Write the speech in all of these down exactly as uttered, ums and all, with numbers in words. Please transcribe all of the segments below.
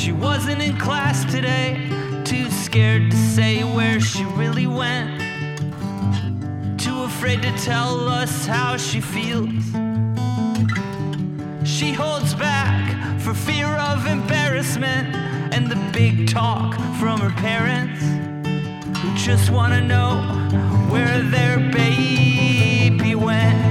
She wasn't in class today, too scared to say where she really went, too afraid to tell us how she feels. She holds back for fear of embarrassment and the big talk from her parents, who just wanna know where their baby went.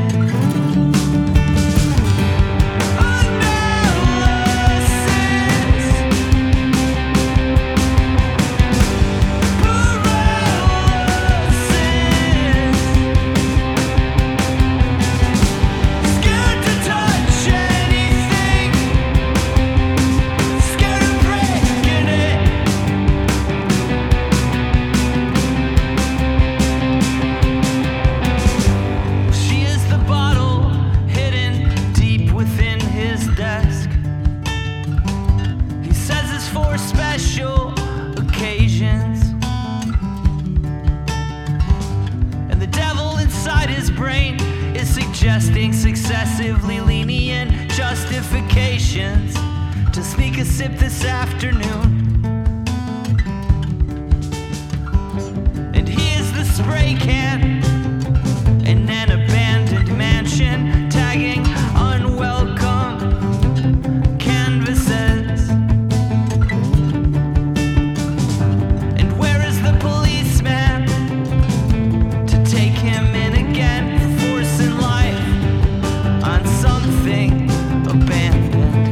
Suggesting successively lenient justifications to sneak a sip this afternoon. And here's the spray can in an abandoned mansion, tagging unwelcome canvases. And where is the policeman to take him in again? Something abandoned.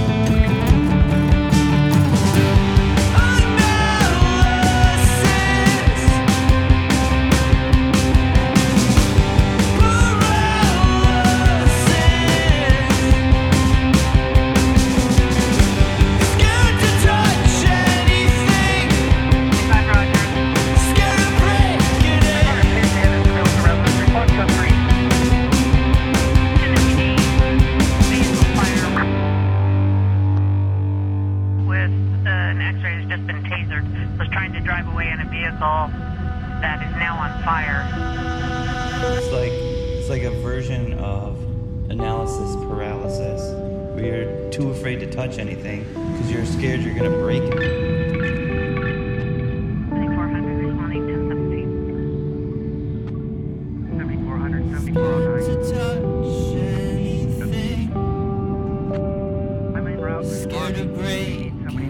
That is now on fire. It's like it's like a version of analysis paralysis, where you're too afraid to touch anything because you're scared you're gonna break it. seventy-four hundred responding to seventeen. seventy-four hundred, seventy-four oh nine. To touch anything. My main route is scared of breaking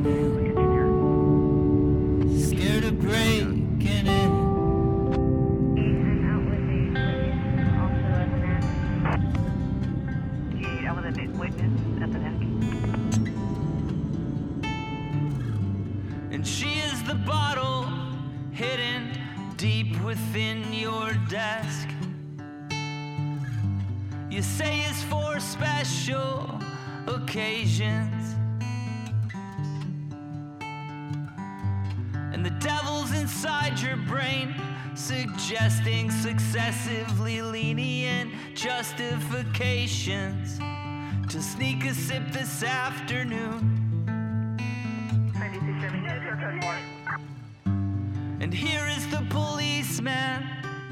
it. Scared of breaking it. And she is the bottle hidden deep within your desk. You say it's for special occasions, and the devil's inside your brain, suggesting successively lenient justifications to sneak a sip this afternoon. And here is the policeman,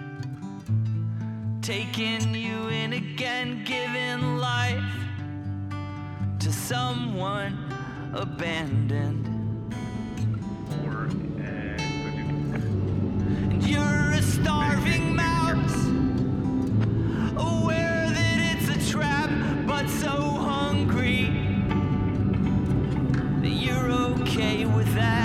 taking you in again, giving life to someone abandoned. And you're a starving mouse, aware that it's a trap, but so hungry that you're okay with that.